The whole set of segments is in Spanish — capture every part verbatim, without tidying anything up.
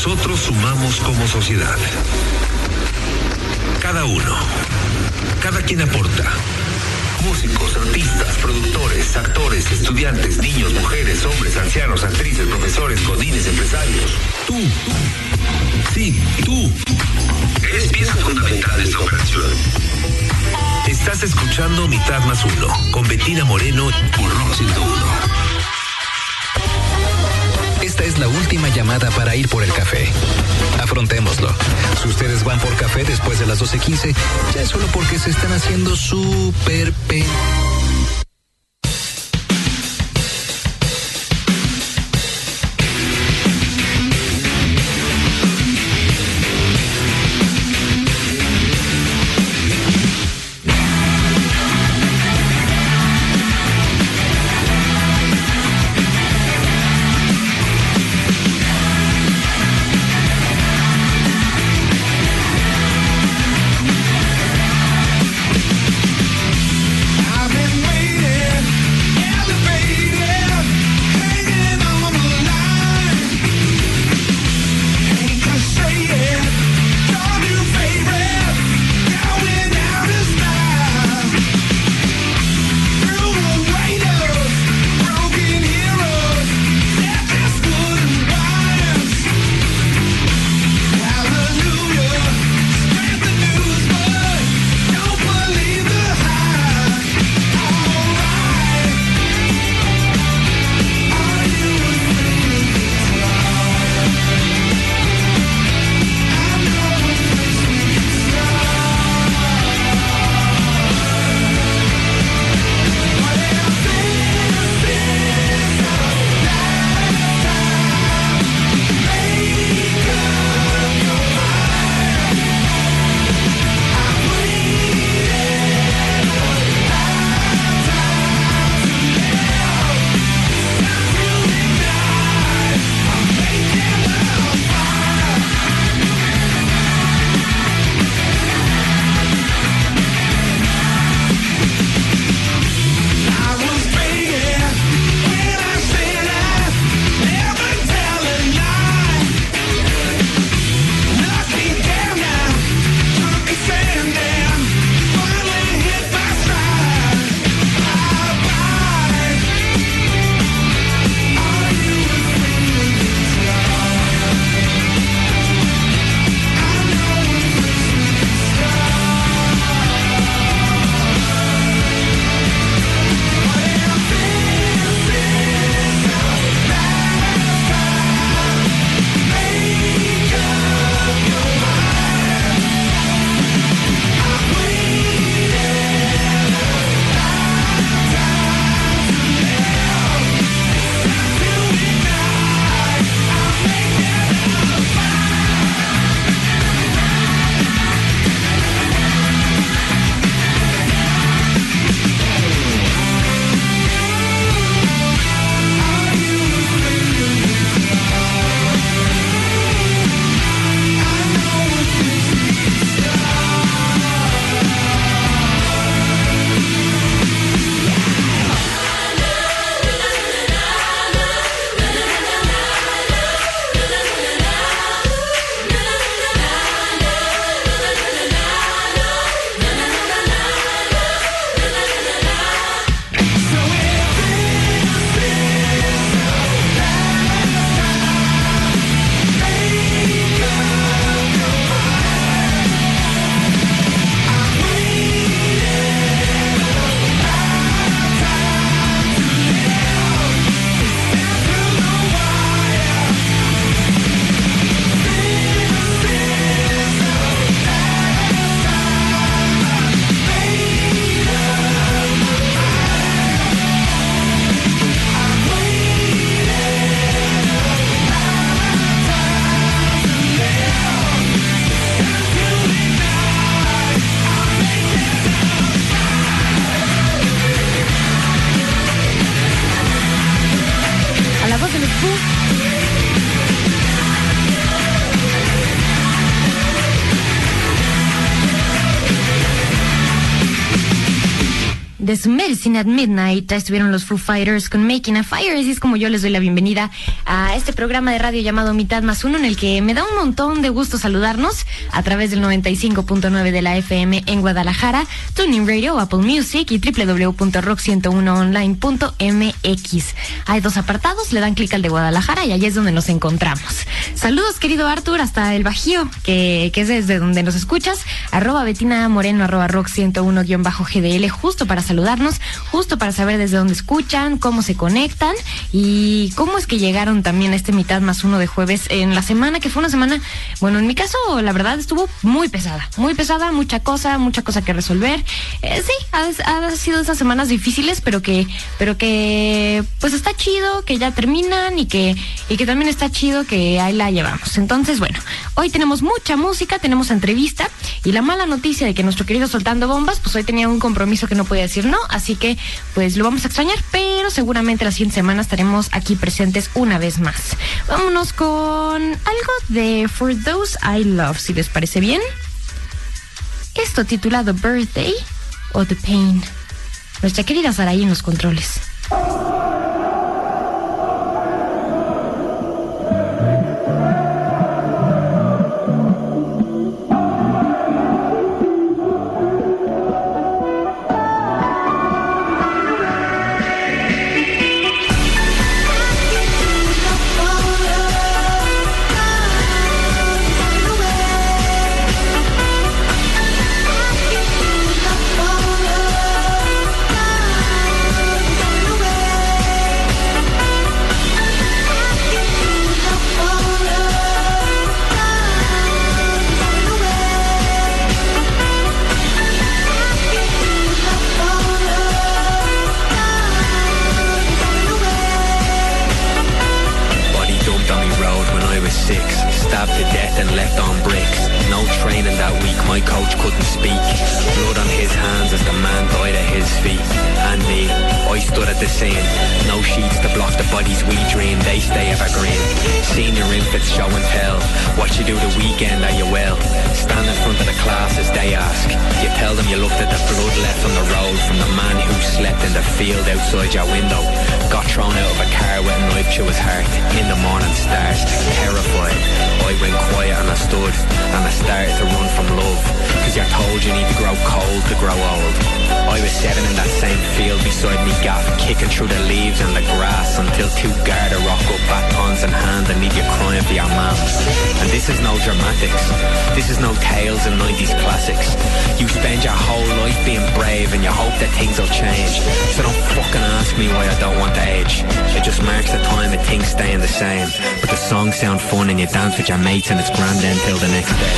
nosotros sumamos como sociedad. Cada uno, cada quien aporta. Músicos, artistas, productores, actores, estudiantes, niños, mujeres, hombres, ancianos, actrices, profesores, godines, empresarios. Tú, sí, tú, eres pieza fundamental de esta operación. Estás escuchando Mitad Más Uno, con Bettina Moreno por Rock ciento uno. Esta es la última llamada para ir por el café. Afrontémoslo. Si ustedes van por café después de las doce quince, ya es solo porque se están haciendo súper pe... I've been de su Medicine at Midnight. Estuvieron los Foo Fighters con Making a Fire. Así es como yo les doy la bienvenida a este programa de radio llamado Mitad Más Uno, en el que me da un montón de gusto saludarnos a través del noventa y cinco punto nueve de la F M en Guadalajara, TuneIn Radio, Apple Music y doble u doble u doble u punto rock ciento uno online punto m x. Hay dos apartados, le dan clic al de Guadalajara y allí es donde nos encontramos. Saludos, querido Arthur, hasta el Bajío, que, que es desde donde nos escuchas. Arroba Betina Moreno, arroba rock ciento uno guión bajo G D L, justo para saludarnos, justo para saber desde dónde escuchan, cómo se conectan y cómo es que llegaron también a este Mitad Más Uno de jueves en la semana, que fue una semana, bueno, en mi caso, la verdad, estuvo muy pesada, muy pesada, mucha cosa, mucha cosa que resolver. Eh, sí, ha, ha sido esas semanas difíciles, pero que, pero que, pues está chido que ya terminan y que, y que también está chido que ahí la llevamos. Entonces, bueno, hoy tenemos mucha música, tenemos entrevista y la mala noticia de que nuestro querido Soltando Bombas, pues hoy tenía un compromiso que no podía decir no, así que pues lo vamos a extrañar, pero seguramente la siguiente semana estaremos aquí presentes una vez más. Vámonos con algo de For Those I Love, si les parece bien. Esto titulado Birthday o The Pain. Nuestra querida Saraí en los controles. Sound fun and you dance with your mates and it's grand then till the next day.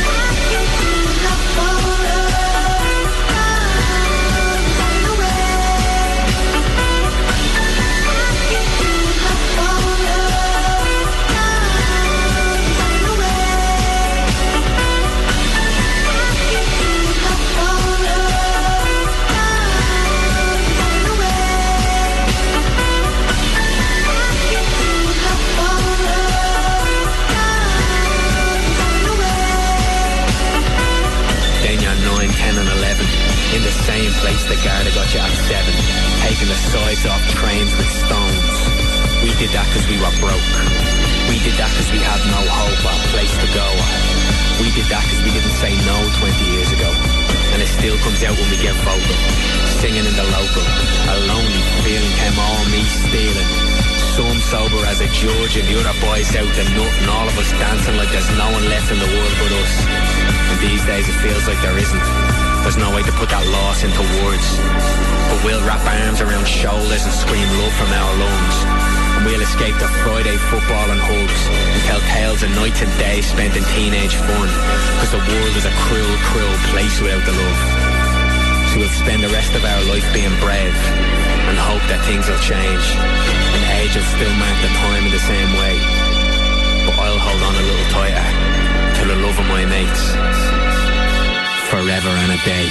The Garda got you at seven, taking the sides off trains with stones. We did that cause we were broke. We did that cause we had no hope or a place to go. We did that cause we didn't say no twenty years ago. And it still comes out when we get vocal. Singing in the local, a lonely feeling came all me stealing. Some sober as a judge and the other boys out the nut, and all of us dancing like there's no one left in the world but us. And these days it feels like there isn't. There's no way to put that loss into words, but we'll wrap arms around shoulders and scream love from our lungs. And we'll escape the Friday football and hugs and tell tales of nights and days spent in teenage fun, cause the world is a cruel, cruel place without the love. So we'll spend the rest of our life being brave and hope that things will change, and age will still mark the time in the same way. But I'll hold on a little tighter to the love of my mates, forever and a day.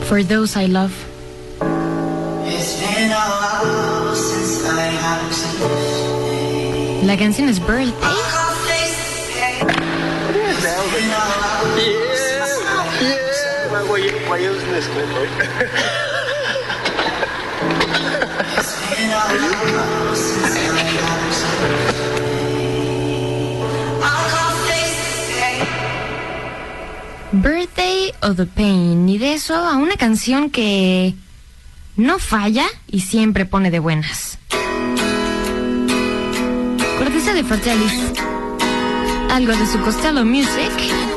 For Those I Love. La canción es Birthday. Birthday o The Pain, y de eso a una canción que no falla y siempre pone de buenas. Cortesía de Fratellis, algo de su Costello Music.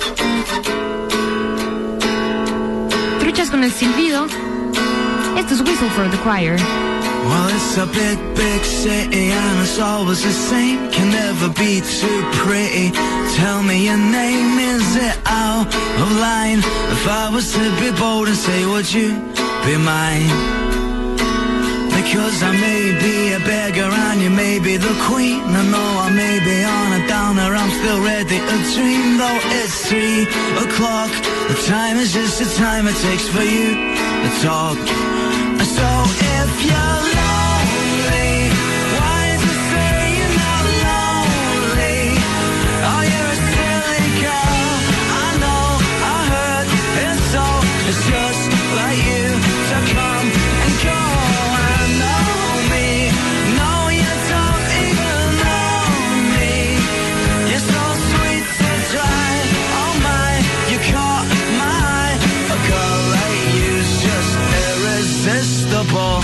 Truchas con el silbido. Esto es Whistle for the Choir. Well, it's a big, big city and it's always the same. Can never be too pretty. Tell me your name, is it out of line? If I was to be bold and say, would you be mine? Because I may be a beggar and you may be the queen. I know I may be on a downer, I'm still ready to dream. Though it's three o'clock, the time is just the time it takes for you to talk. So if you're lonely, why is it say you're not lonely? Oh, you're a silly girl, I know, I heard it so. It's just like you to come and go. I know me, no, you don't even know me. You're so sweet to try, oh my, you caught my eye. A girl like you's just irresistible.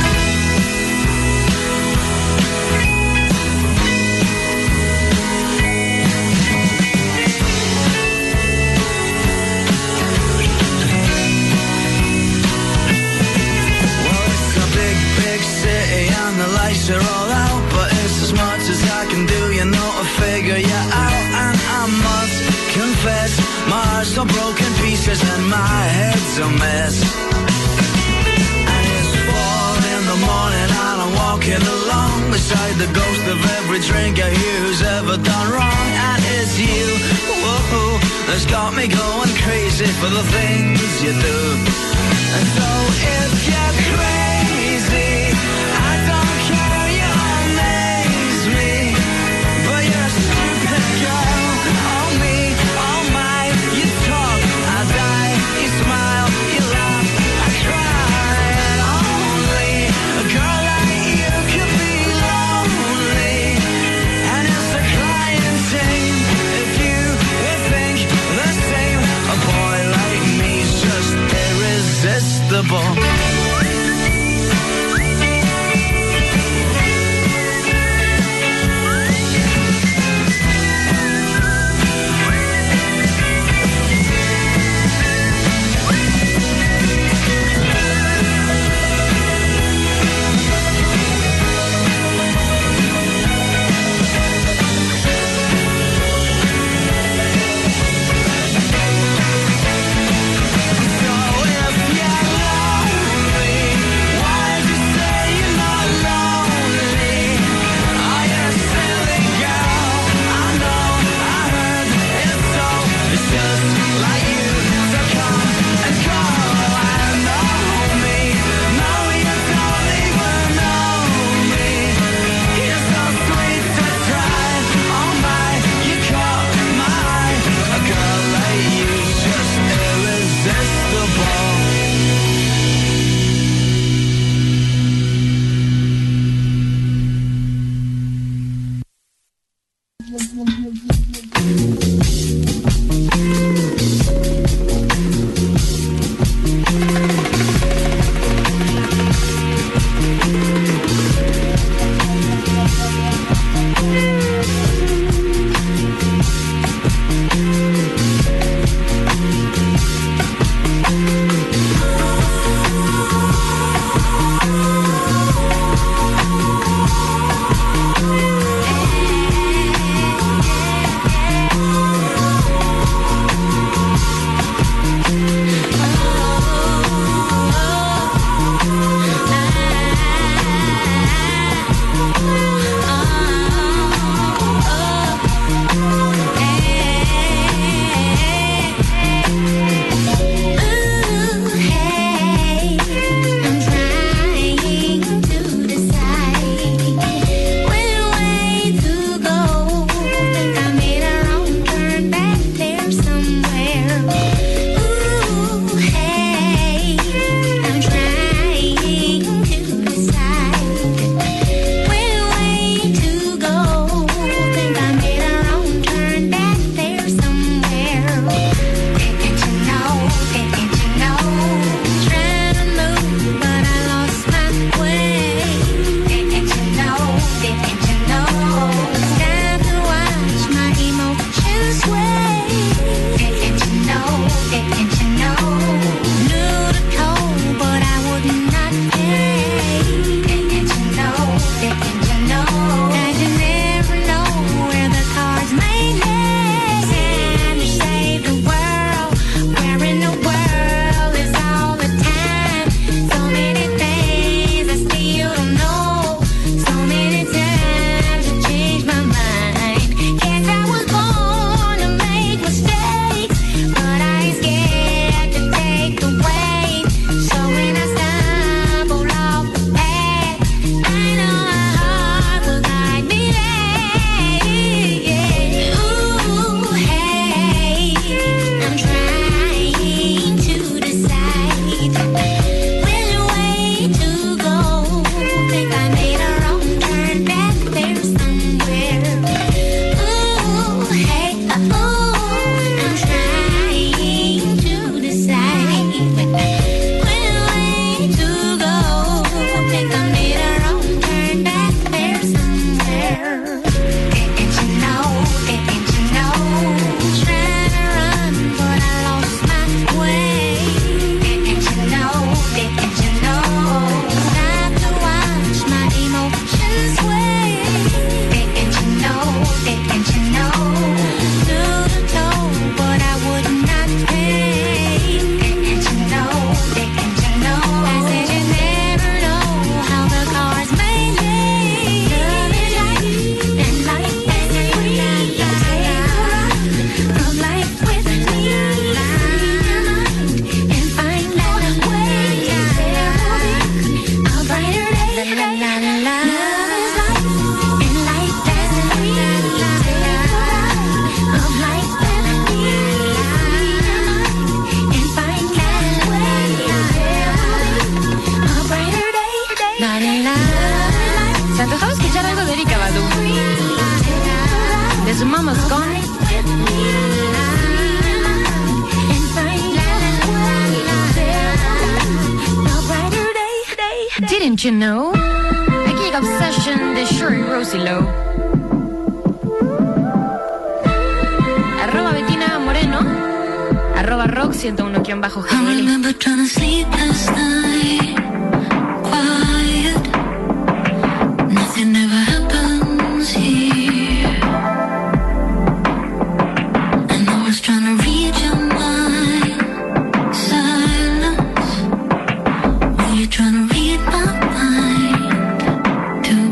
The lights are all out, but it's as much as I can do, you know, to figure you out. And I must confess, my heart's so broken pieces and my head's a mess. And it's four in the morning and I'm walking along beside the ghost of every drinker who's ever done wrong. And it's you, whoa, that's got me going crazy for the things you do. And so if you're crazy, I don't care, you amaze me. But you're a stupid girl, oh me, oh my. You talk, I die, you smile, you laugh, I cry. And only a girl like you could be lonely. And it's a crying shame if you would think the same. A boy like me's just irresistible. So if you're lonely, Didn't you know? Aquí llega Obsession de Shuri Rosie Lowe. Arroba Betina Moreno. Arroba Rock ciento uno guión bajo G L. I remember trying to sleep last night. Quiet. Nothing ever happens here. And I was trying to read your mind. Silence. Were you trying to read my mind too?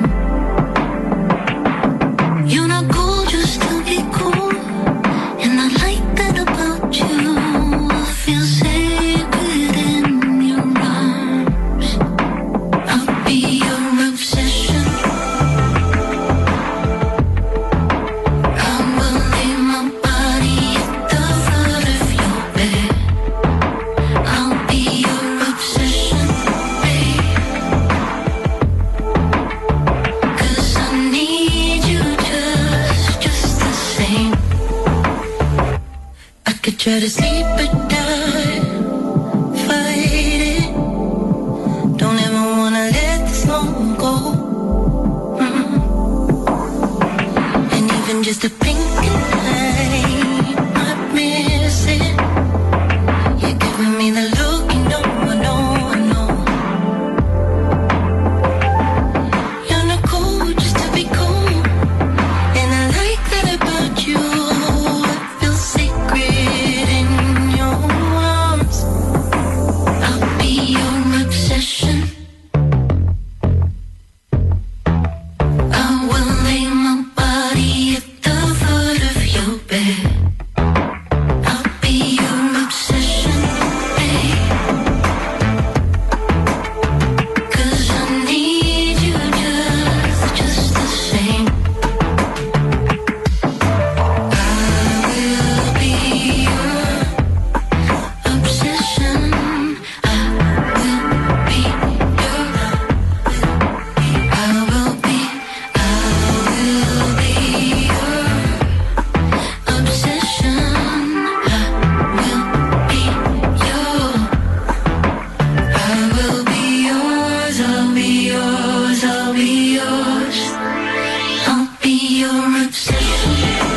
You're not cool just to be cool. And I like that about you. I feel sacred in your arms. I'll be your obsession. I will lay my body at the foot of your bed. I'll be your obsession, babe. 'Cause I need you just, just the same. I could try to sleep but die, fight it. Don't ever wanna let this moment go. Mm. And even just a blink and I might miss it. You're giving me the look, you know, I know, I know. You're not cool just to be cool. And I like that about you. I feel sacred in your arms. I'll be your obsession. I will lay my body at the foot of your bed. I'll be your obsession, babe. 'Cause I need you just, just the same. I will be your obsession. I will be your. I will be. I will be your obsession. I will be your. I will be yours. I'll be yours. I'll be yours. I'll be your obsession.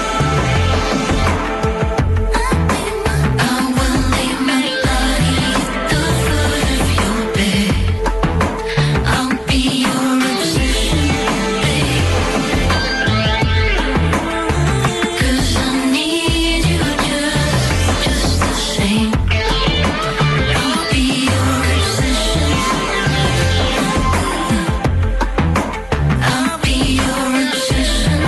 I will lay my body at the foot of your bed. I'll be your obsession, babe. 'Cause I need you just, just the same. I'll be your obsession. I'll be your obsession.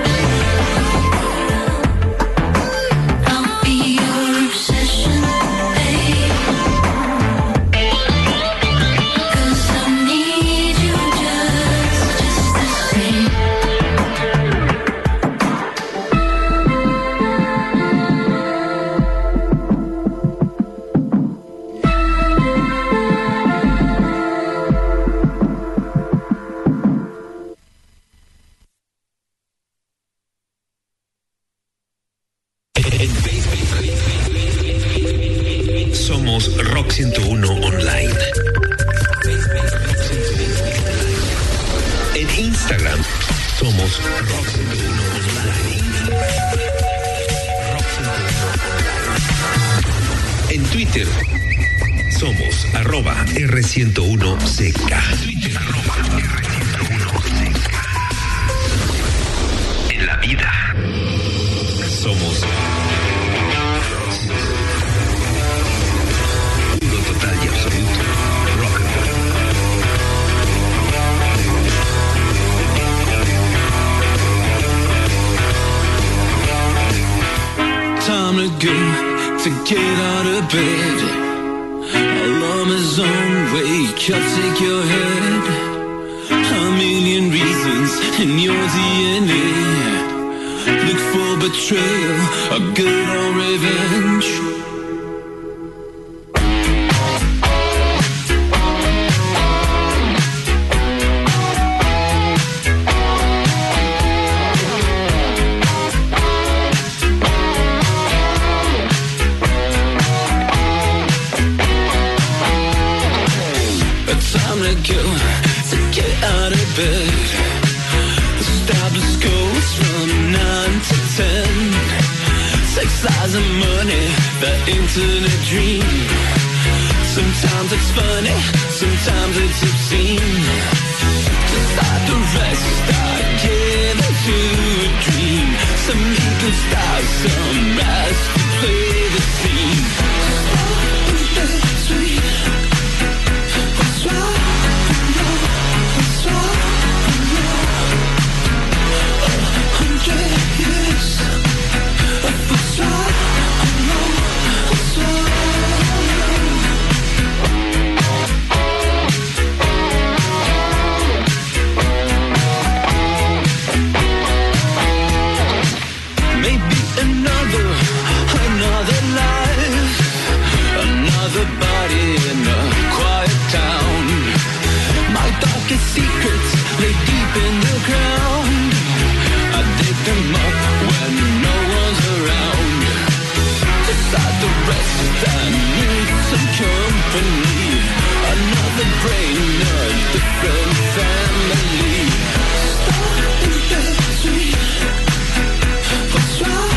I'll be your obsession, babe. 'Cause I need you just, just the same. En Facebook somos Rock ciento uno Online. En Instagram somos Rock ciento uno Online. Rock ciento uno Online. En Twitter somos arroba R ciento uno C K. Twitter arroba R ciento uno C K. En la vida somos puro, total y absoluto rock and roll. Time to go, to get out of bed. Alarm is on, wake up, take your head. A million reasons in your D N A. Look for betrayal, a good old revenge. time to go, to get out of bed. The established goes from nine to ten. Sex, lies and money, the internet dream. Sometimes it's funny, sometimes it's obscene. Just like the rest, I get into a dream. Some eagle stars, some rise to play the scene. What's sweet? What's wrong? What's wrong? A hundred years. What's wrong? What's wrong? Another, another life, another body in a quiet town. My darkest secrets lay deep in the ground. I dig them up when no one's around. Beside the rest, I need some company. Another brain, a different family. Stop in bed, sweet. What's wrong?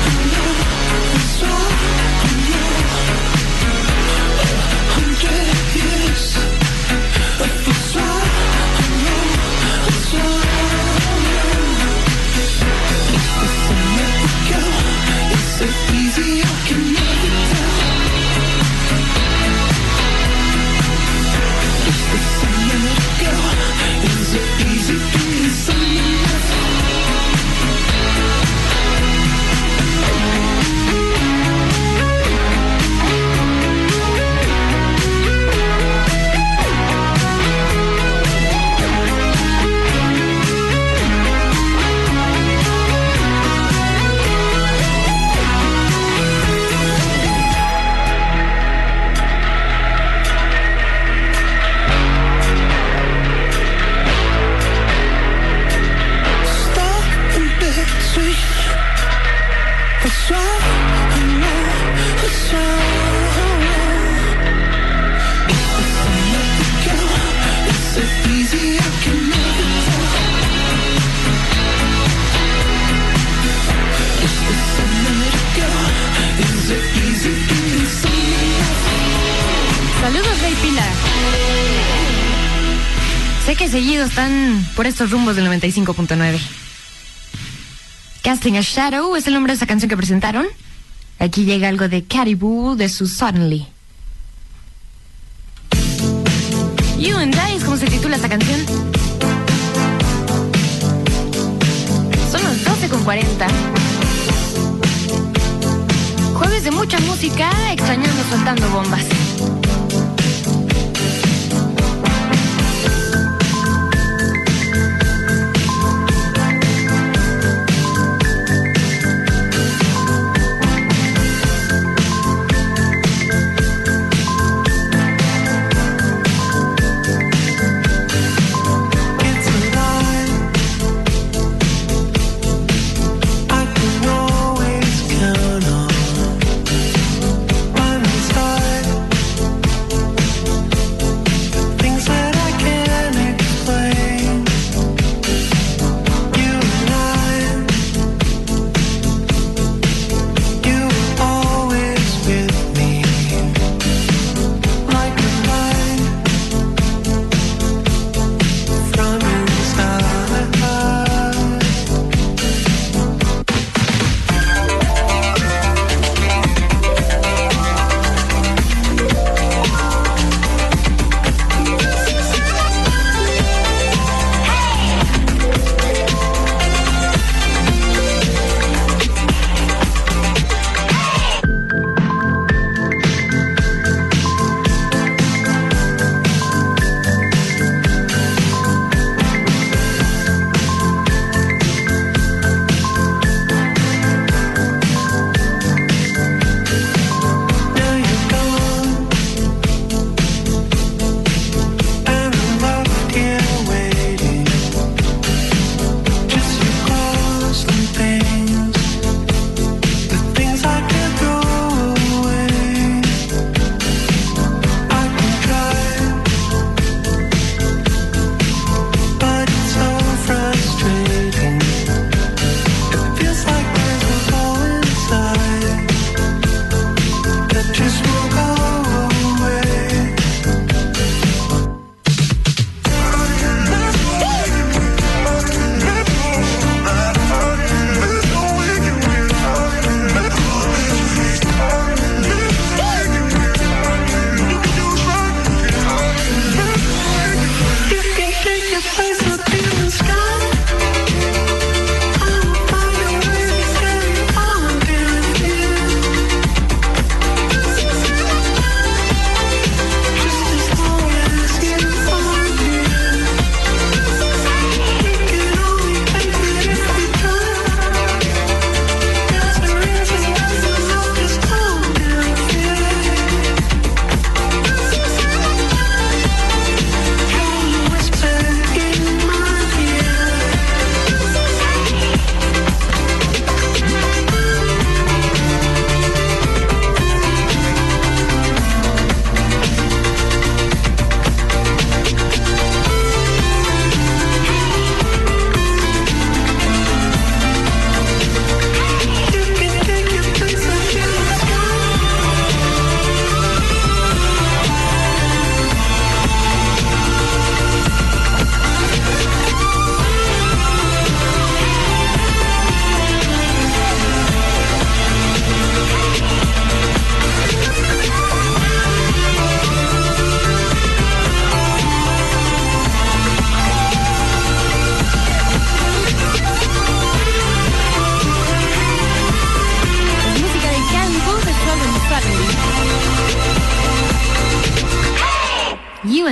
Sé que seguido están por estos rumbos del noventa y cinco punto nueve. Casting a Shadow es el nombre de esa canción que presentaron. Aquí llega algo de Caribou de su Suddenly. You and I es como se titula esta canción. Son las doce con cuarenta. Jueves de mucha música, extrañando, soltando bombas. Always count on when it's hard.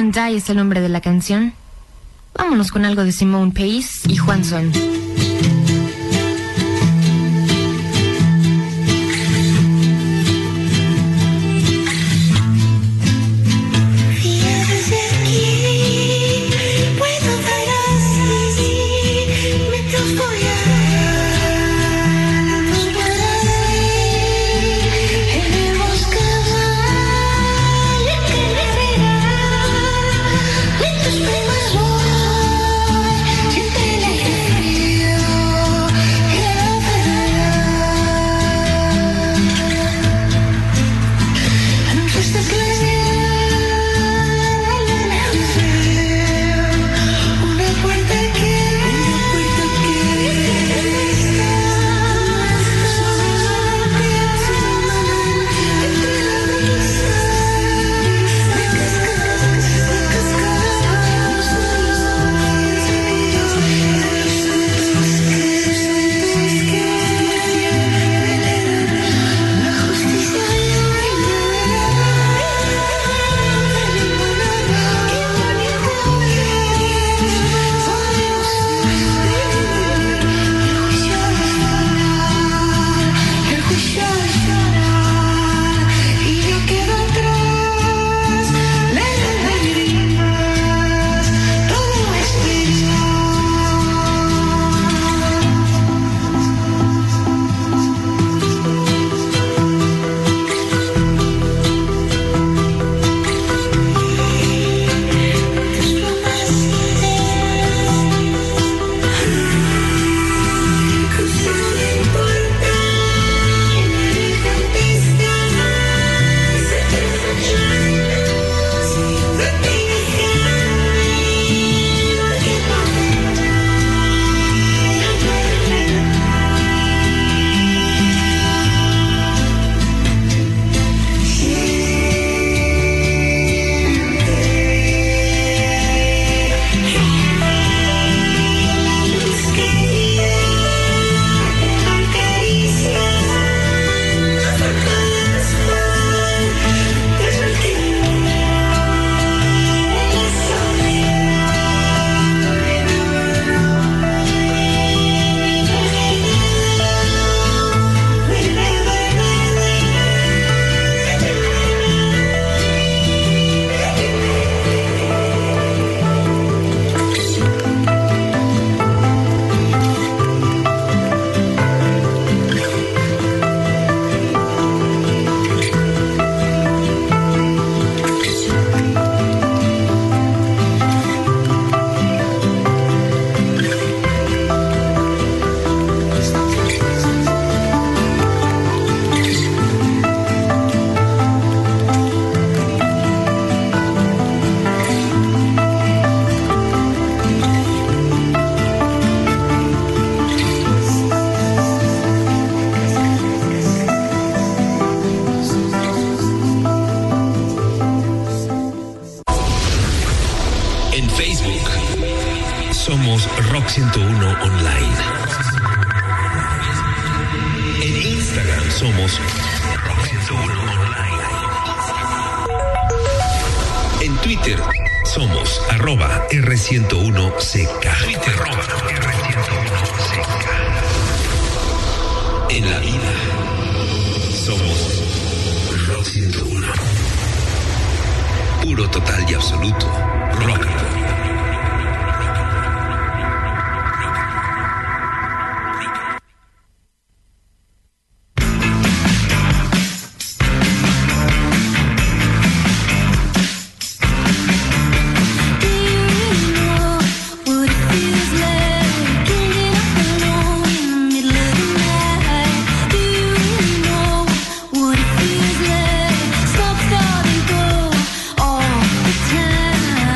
and Die es el nombre de la canción. Vámonos con algo de Simone Pace y Juan Son. ciento uno Online. En Instagram somos Rock ciento uno Online. En Twitter somos arroba R ciento uno C K. Twitter arroba R ciento uno C K. En la vida somos Rock ciento uno. Puro, total y absoluto rock and roll. Stop starting go all the time.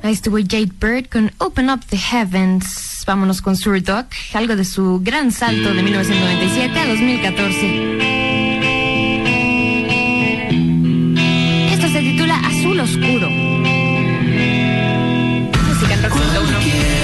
Ahí estuvo Jade Bird con Open Up the Heavens. Vámonos con Sir Duck, algo de su gran salto de mil novecientos noventa y siete a dos mil catorce. Esto se titula Azul Oscuro. Música en Rock ciento uno.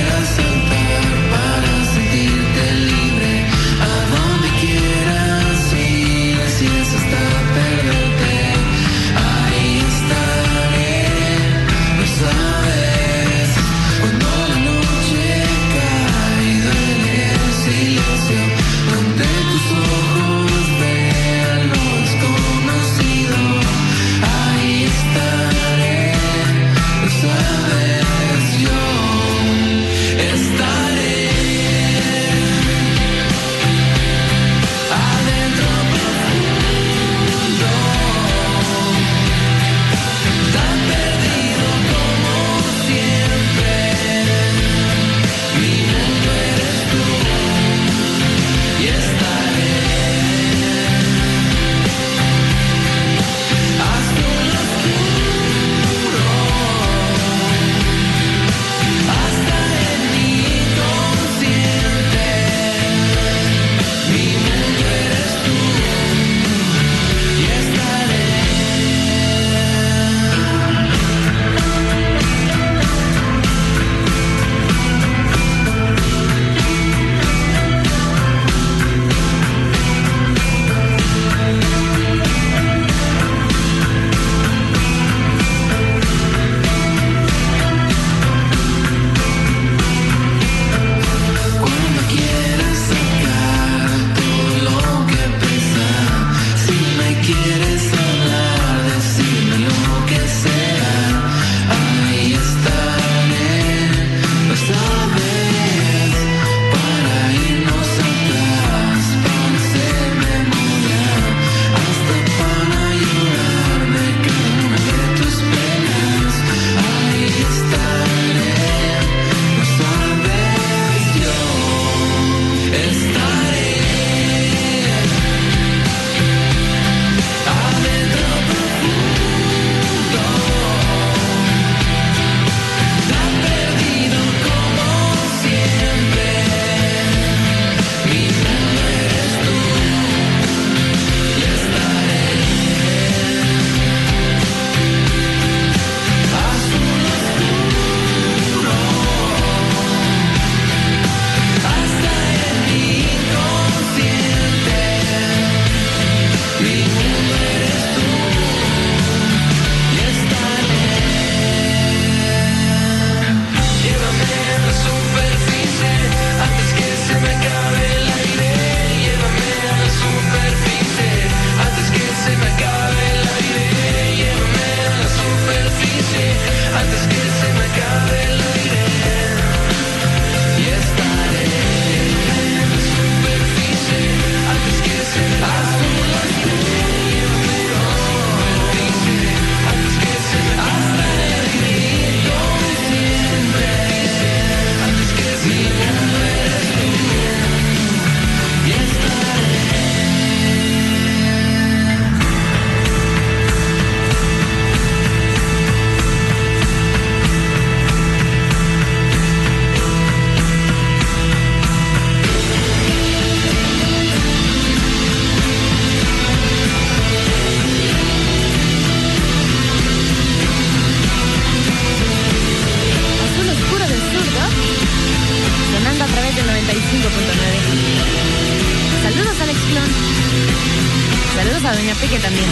Saludos a Doña Peque también.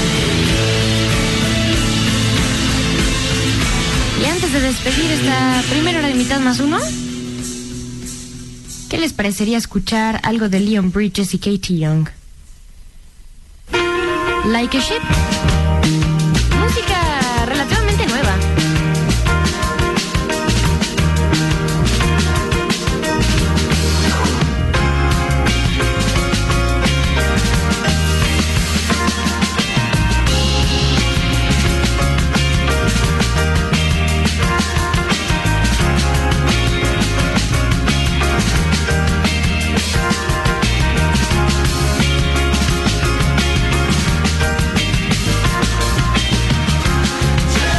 Y antes de despedir esta primera hora de mitad más uno, ¿qué les parecería escuchar algo de Leon Bridges y Katie Young? Like a Ship. Música relativamente nueva. Tell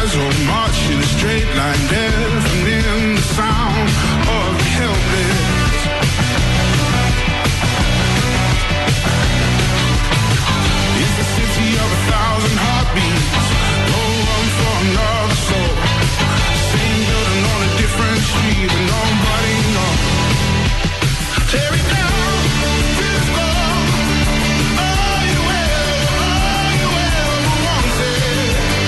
eyes all march in a straight line, deafening the sound of the helpless. It's the city of a thousand heartbeats, no room for another soul. Same building on a different street, but nobody knows. Tear it down, till it's gone. All you ever, all you ever wanted.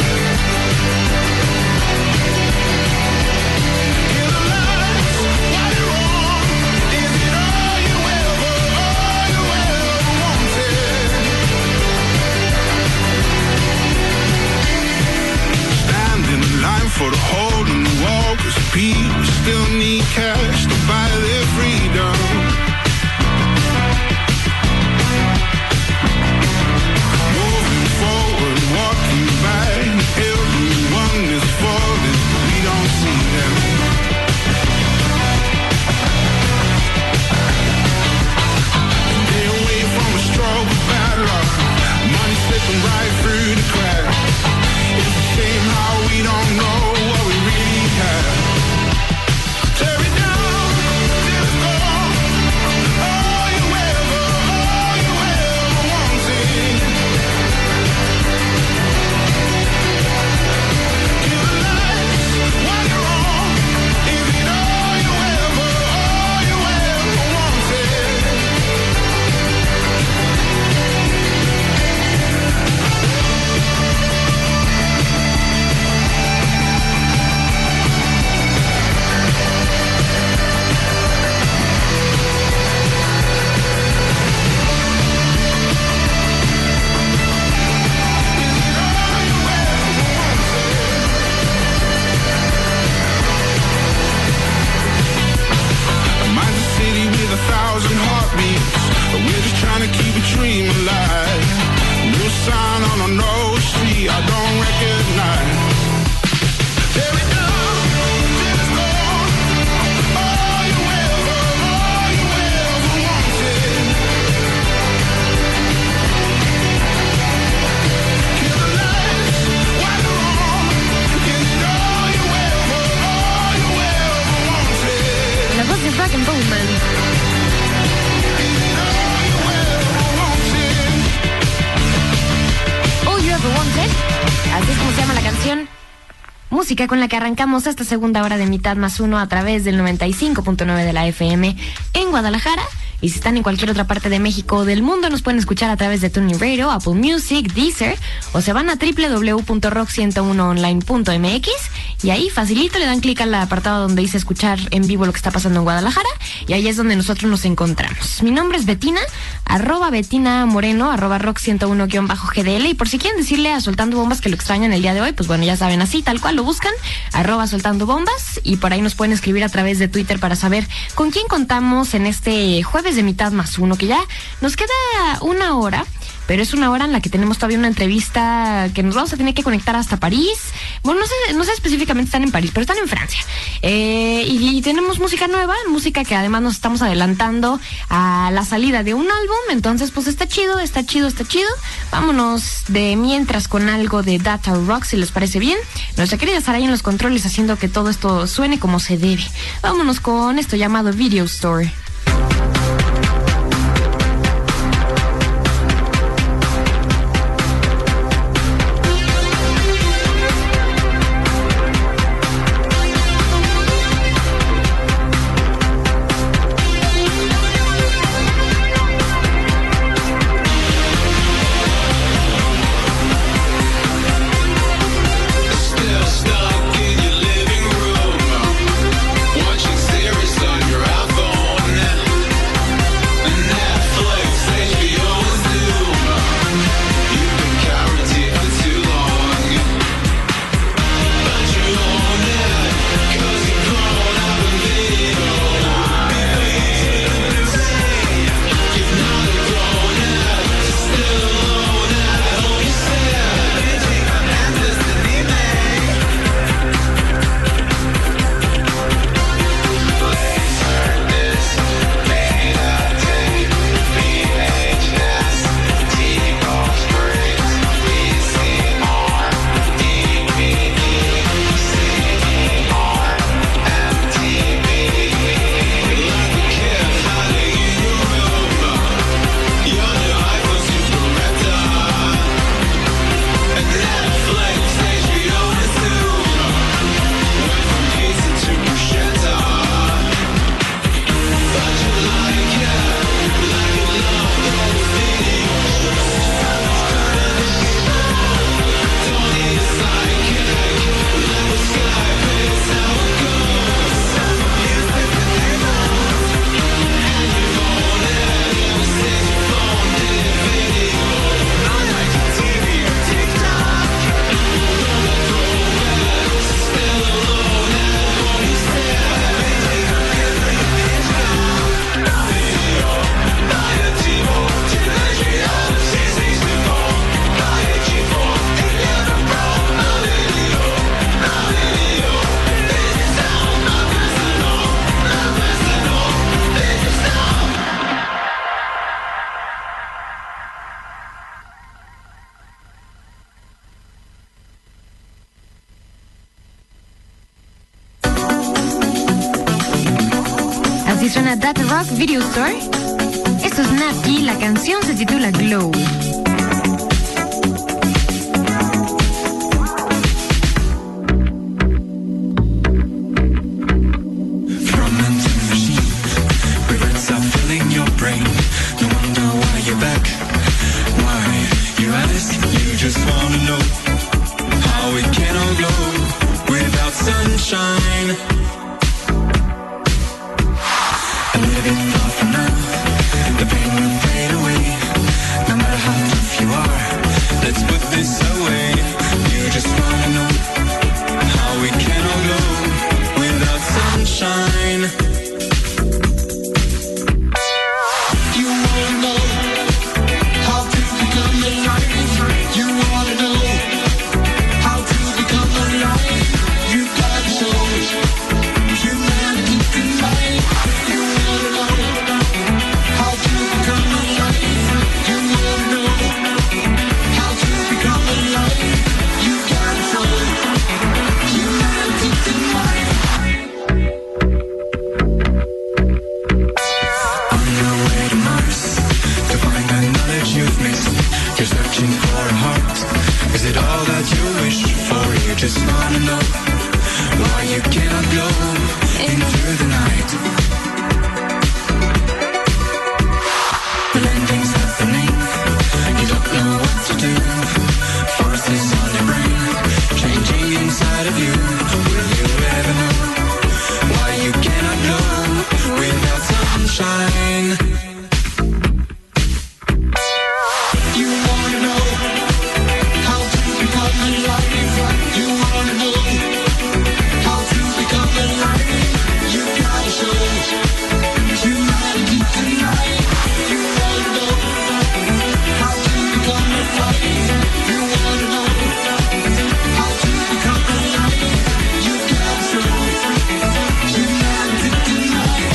Kill the lights while you're on. Is it all you ever, all you ever wanted? Stand in line for the hole in the wall, 'cause people still need cash to buy their freedom. Moving forward, walking back, everyone is falling, we don't see them. Stay away from a stroke of bad luck, money slipping right through the cracks. It's a shame how we don't know what we really have. Tear it down, till it's gone. All you ever, all you ever wanted. Kill the lights while you're on. Is it all you ever, all you ever wanted? Mine's a city with a thousand heartbeats, but we're just trying to keep a dream alive. No sign on a no street I don't recognize. Tear it down, till it's gone. All you ever, all you ever wanted. Kill the lights while you're on. Is it all you ever, all you ever wanted? La voz de Rock and Bowman. All You Ever Wanted. Así es como se llama la canción. Música con la que arrancamos esta segunda hora de Mitad Más Uno a través del noventa y cinco punto nueve de la F M en Guadalajara. Y si están en cualquier otra parte de México o del mundo, nos pueden escuchar a través de TuneIn Radio, Apple Music, Deezer, o se van a doble u doble u doble u punto rock ciento uno online punto m x y ahí facilito le dan clic al apartado donde dice escuchar en vivo lo que está pasando en Guadalajara, y ahí es donde nosotros nos encontramos. Mi nombre es Betina, arroba Betina Moreno, arroba rock ciento uno guión bajo G D L, y por si quieren decirle a Soltando Bombas que lo extrañan el día de hoy, pues bueno, ya saben, así tal cual lo buscan, arroba Soltando Bombas, y por ahí nos pueden escribir a través de Twitter para saber con quién contamos en este jueves de Mitad Más Uno, que ya nos queda una hora, pero es una hora en la que tenemos todavía una entrevista que nos vamos a tener que conectar hasta París. Bueno, no sé, no sé específicamente están en París, pero están en Francia. Eh, y, y tenemos música nueva, música que además nos estamos adelantando a la salida de un álbum. Entonces, pues está chido, está chido, está chido. Vámonos de mientras con algo de Data Rock, si les parece bien. Nuestra querida Saray en los controles haciendo que todo esto suene como se debe. Vámonos con esto llamado Video Store. Watching series on your iPhone. Así suena That Rock Video Store. Esto es Nafki, la canción se titula Glow. Just wanna know how we can all glow without sunshine. A little bit far from now, the pain will fade away. No matter how tough you are, let's put this away. You just wanna know how we can all glow without sunshine. You wanna know how to become alive. You wanna know how to become alive. You gotta show humanity tonight. You wanna know how to become alive. You wanna know how to become alive. You gotta show humanity tonight. On your way to Mars to find the knowledge you've missed. You're searching for a heart. Is it all that you wish for? You just wanna know why you cannot go into the night. The landing's happening. You don't know what to do. Forces on your brain, changing inside of you. Will you ever know why you cannot go without sunshine? You wanna know how to become alive. You wanna know how to become alive. You gotta show humanity tonight. You wanna know how to become alive. You wanna know how to become alive. You gotta show humanity tonight.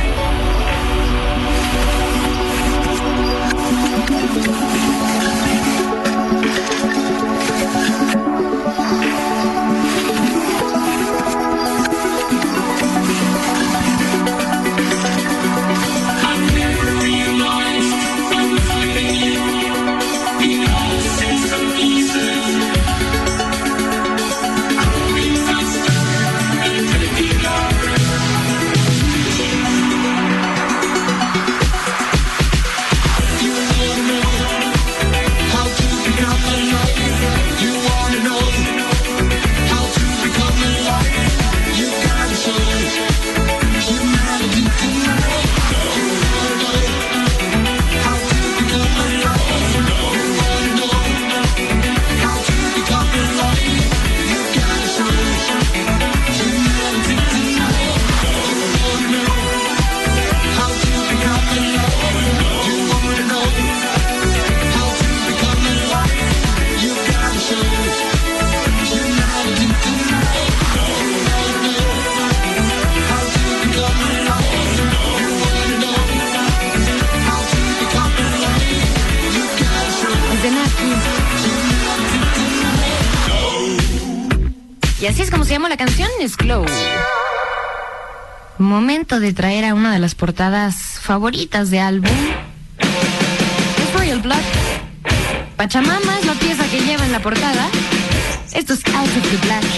Y así es como se llama la canción, es Glow. Momento de traer a una de las portadas favoritas de álbum. Es Royal Blood. Pachamama es la pieza que lleva en la portada. Esto es Out of the Black.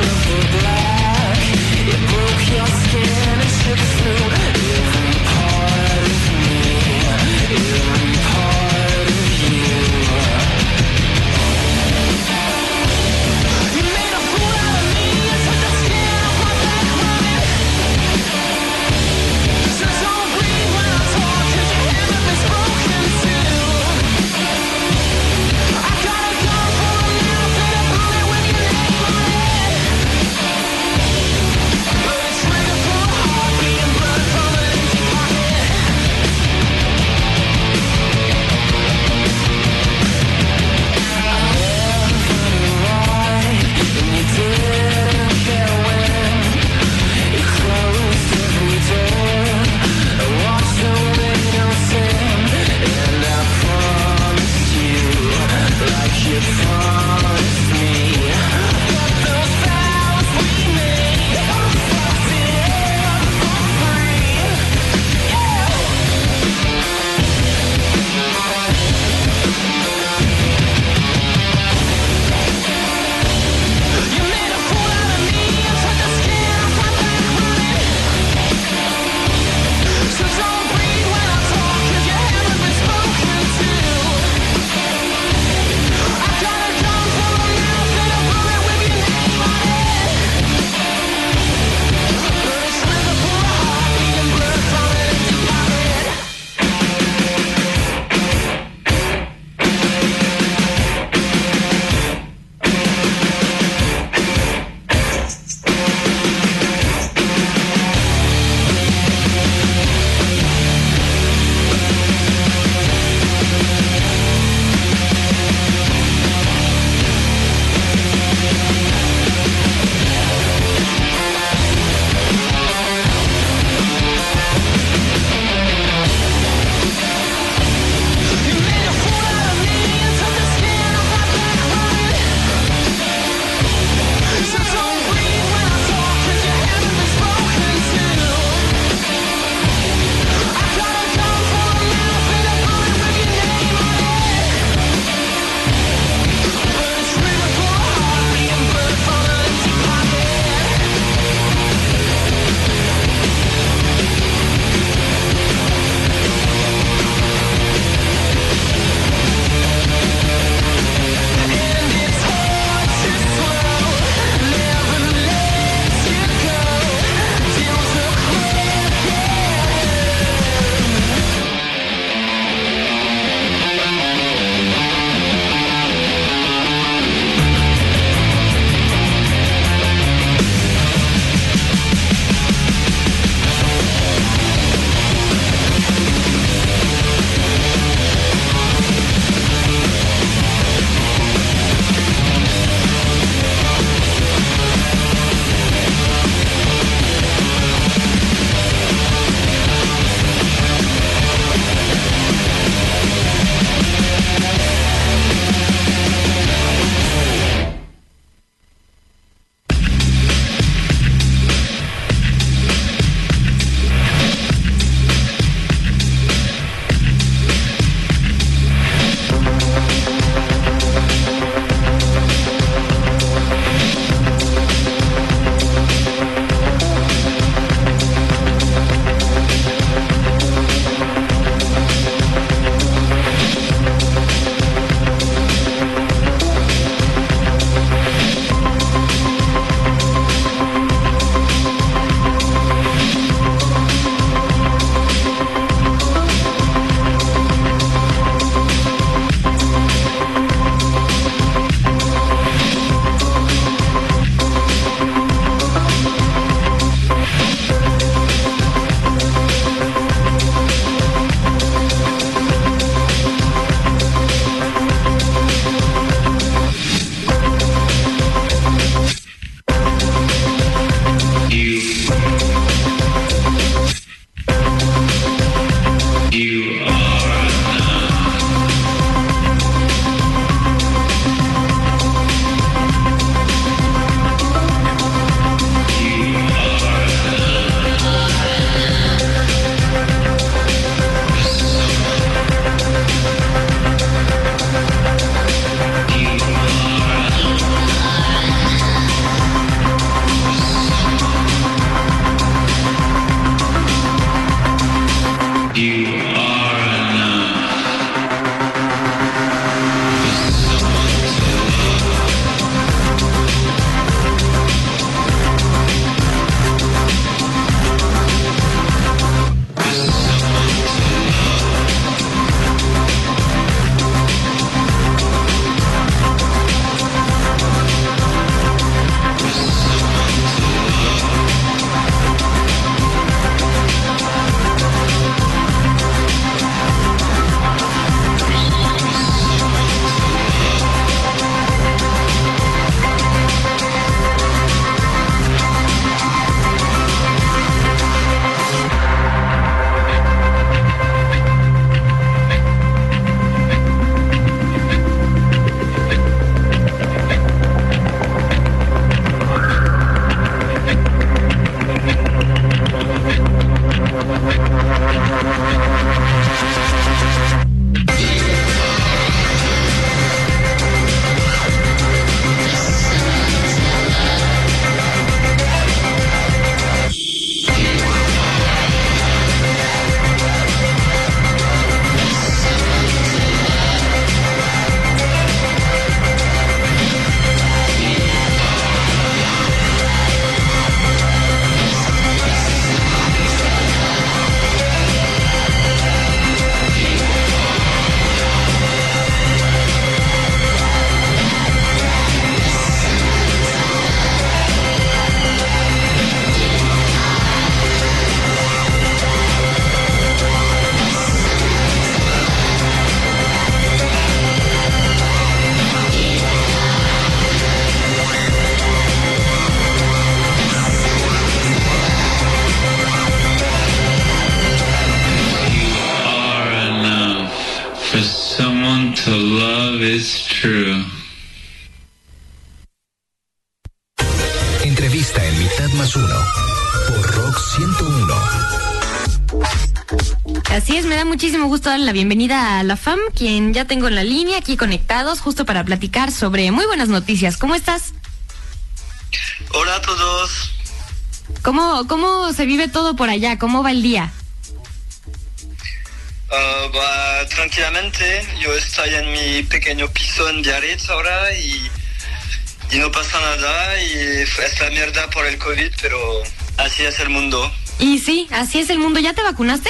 Your skin and shook through every part. is true. Entrevista en Mitad Más Uno por Rock ciento uno. Así es, me da muchísimo gusto darle la bienvenida a la F A M, quien ya tengo en la línea, aquí conectados, justo para platicar sobre muy buenas noticias. ¿Cómo estás? Hola a todos. ¿Cómo, cómo se vive todo por allá? ¿Cómo va el día? Uh, bah, tranquilamente, yo estoy en mi pequeño piso en Biarritz ahora y, y no pasa nada y es la mierda por el COVID, pero así es el mundo. Y sí, así es el mundo. ¿Ya te vacunaste?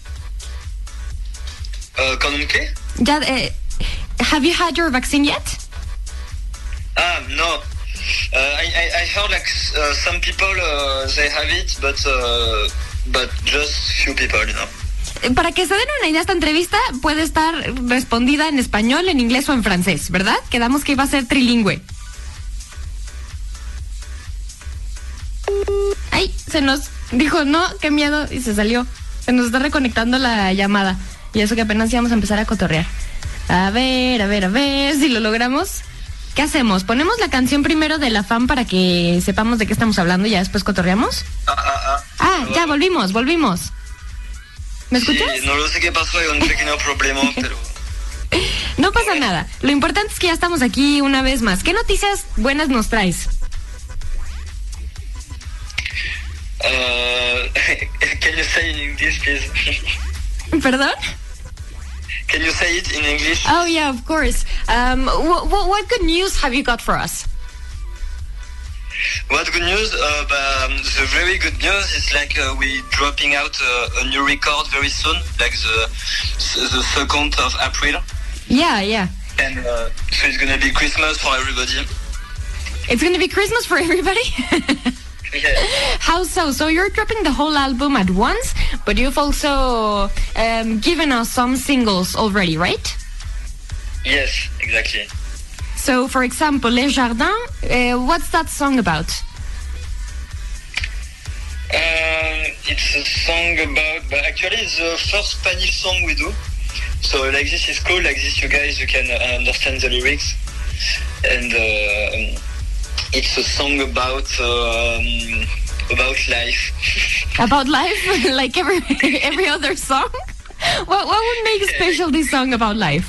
Uh, ¿Con un qué? Ya, eh, have you had your vaccine yet? Ah, no. Uh, I, I, I heard like uh, some people uh, they have it, but uh, but just few people, you know. Para que se den una idea, esta entrevista puede estar respondida en español, en inglés o en francés, ¿verdad? Quedamos que iba a ser trilingüe. Ay, se nos dijo no, qué miedo, y se salió. Se nos está reconectando la llamada. Y eso que apenas íbamos a empezar a cotorrear. A ver, a ver, a ver si lo logramos. ¿Qué hacemos? ¿Ponemos la canción primero de la F A M para que sepamos de qué estamos hablando y ya después cotorreamos? Ah, ah, ah. Ah, ya, volvimos, volvimos. ¿Me escuchas? Sí, no lo sé qué pasó, hay un pequeño problema, pero... No pasa nada. Lo importante es que ya estamos aquí una vez más. ¿Qué noticias buenas nos traes? Uh, can you say in English, please? ¿Perdón? Can you say it in English? Oh, yeah, of course. Um, wh- wh- what good news have you got for us? What good news? Uh, but, um, the very good news is like uh, we dropping out uh, a new record very soon, like the the second of April. Yeah, yeah. And uh, so it's gonna be Christmas for everybody. It's gonna be Christmas for everybody? Yeah. How so? So you're dropping the whole album at once, but you've also um, given us some singles already, right? Yes, exactly. So, for example, Les Jardins, uh, what's that song about? Um, it's a song about, but actually it's the first Spanish song we do. So like this is cool, like this you guys, you can uh, understand the lyrics. And uh, it's a song about um, about life. About life? Like every every other song? What, what would make special this song about life?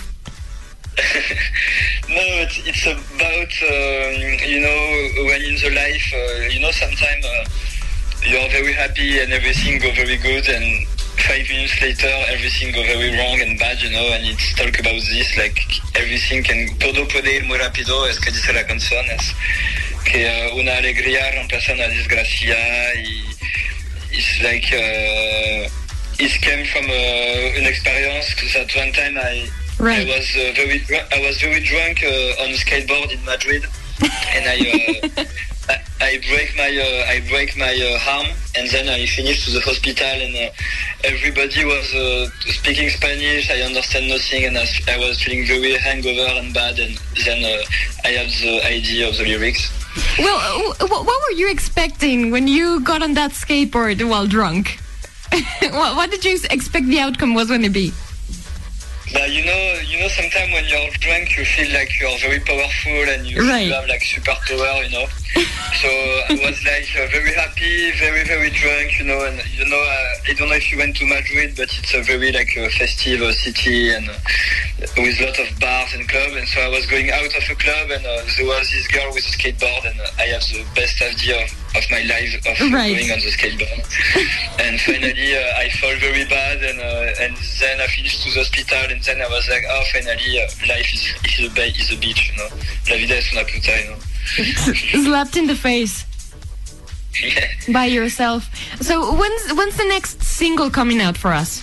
No, it's, it's about, um, you know, when in the life, uh, you know, sometimes uh, you're very happy and everything go very good, and five minutes later everything go very wrong and bad, you know, and it's talk about this, like everything can, todo puede ir muy rápido, es que dice la canción, es que uh, una alegría reemplaza una desgracia, y it's like, uh, it came from uh, an experience, because at one time I, Right. I was uh, very dr- I was very drunk uh, on a skateboard in Madrid, and I uh, I, I break my uh, I break my uh, arm, and then I finished to the hospital, and uh, everybody was uh, speaking Spanish. I understand nothing, and I, I was feeling very hangover and bad. And then uh, I had the idea of the lyrics. Well, uh, what were you expecting when you got on that skateboard while drunk? what, what did you expect the outcome was going to be? But you know, you know, sometimes when you're drunk, you feel like you're very powerful and you, right. you have like superpower, you know. So I was like uh, very happy, very very drunk, you know. And you know, uh, I don't know if you went to Madrid, but it's a very like uh, festive uh, city and uh, with a lot of bars and clubs. And so I was going out of a club, and uh, there was this girl with a skateboard, and uh, I had the best idea of, of my life of right. going on the skateboard. And finally, uh, I felt very bad, and uh, and then I finished to the hospital. And then I was like, oh, finally, uh, life is, is, a ba- is a beach, you know. La vida es una puta, you know. Slapped in the face. Yeah. By yourself. So when's when's the next single coming out for us?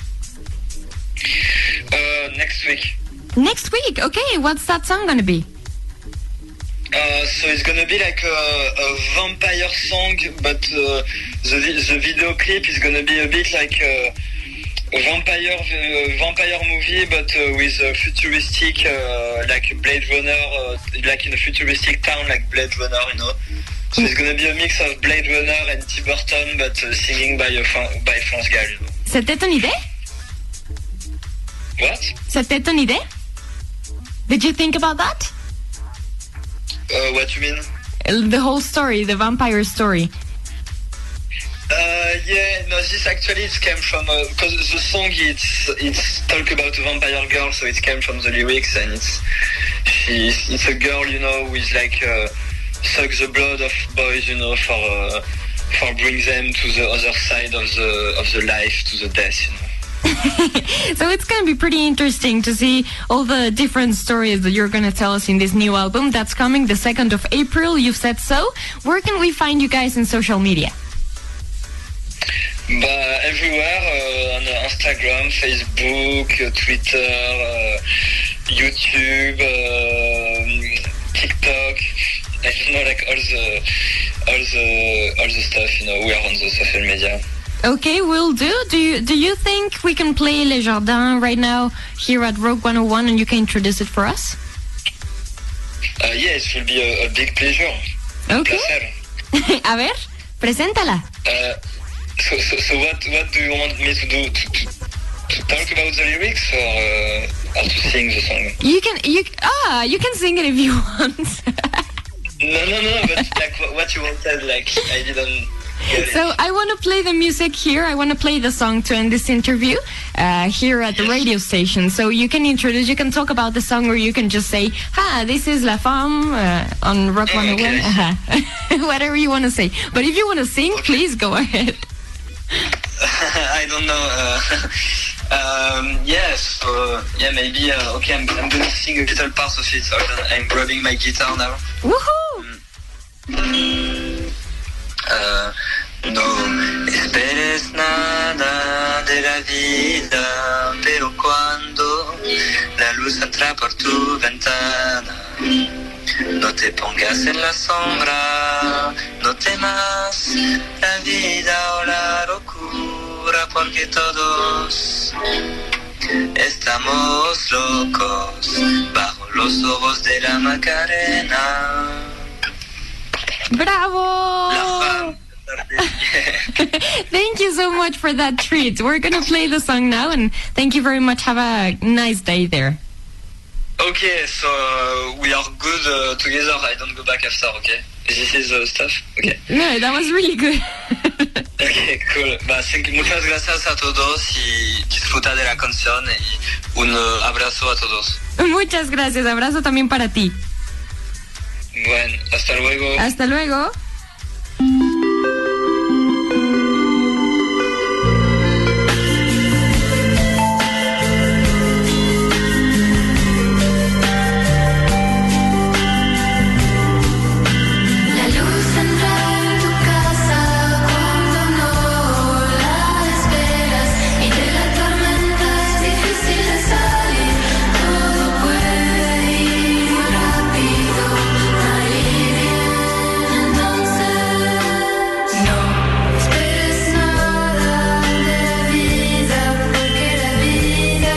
Uh, next week. Next week, okay. What's that song gonna be? Uh, so it's gonna be like a, a vampire song, but uh, the the video clip is gonna be a bit like a, a vampire uh, vampire movie, but uh, with a futuristic, uh, like Blade Runner, uh, like in a futuristic town, like Blade Runner, you know. So it's gonna be a mix of Blade Runner and Tim Burton, but uh, singing by a by France Gall, you know. C'était ton idée? What? C'était ton idée? Did you think about that? Uh, what you mean? Uh, The whole story, the vampire story. Uh, yeah, no, this actually it came from uh, because the song it's it's talk about a vampire girl, so it came from the lyrics, and it's she it's a girl, you know, with like uh, suck the blood of boys, you know, for uh, for bring them to the other side of the of the life, to the death, you know. So it's going to be pretty interesting to see all the different stories that you're going to tell us in this new album that's coming the second of April. You've said so. Where can we find you guys in social media? But everywhere uh, on Instagram, Facebook, uh, Twitter, uh, YouTube, uh, TikTok. I don't know, like all the all the all the stuff. You know, we are on the social media. Okay, will do. Do you do you think we can play Les Jardins right now here at Rock one oh one and you can introduce it for us? Uh, yeah, it will be a, a big pleasure. Okay. Placer. A ver, preséntala. Uh, so, so, so what what do you want me to do? To, to, to talk about the lyrics or, uh, or to sing the song? You can you ah you can sing it if you want. No, no, no. But like what, what you wanted, like I didn't. So I want to play the music here. I want to play the song to end this interview uh, here at the radio station. So you can introduce, you can talk about the song, or you can just say, "Ha, this is La Femme" uh, on Rock one oh one. Okay. Uh-huh. Whatever you want to say. But if you want to sing, Okay. please go ahead. I don't know. Uh, um, yes. So yeah, maybe. Uh, okay, I'm, I'm going to sing a little part of it. So I'm grabbing my guitar now. Woohoo! Uh, no esperes nada de la vida, pero cuando la luz entra por tu ventana, no te pongas en la sombra, no temas la vida o la locura, porque todos estamos locos bajo los ojos de la Macarena. Bravo! Thank you so much for that treat. We're going to play the song now, and thank you very much. Have a nice day there. Okay, so uh, we are good uh, together. I don't go back after, okay? This is the stuff, okay? No, that was really good. Ok, cool. Bah, thank you. Muchas gracias a todos y disfruta de la canción y un uh, abrazo a todos. Muchas gracias. Abrazo también para ti. Bueno, hasta luego. Hasta luego. La luz entra en tu casa cuando no la esperas y de la tormenta es difícil de salir. Todo puede ir muy rápido, salir bien. Entonces no esperes nada de la vida, porque la vida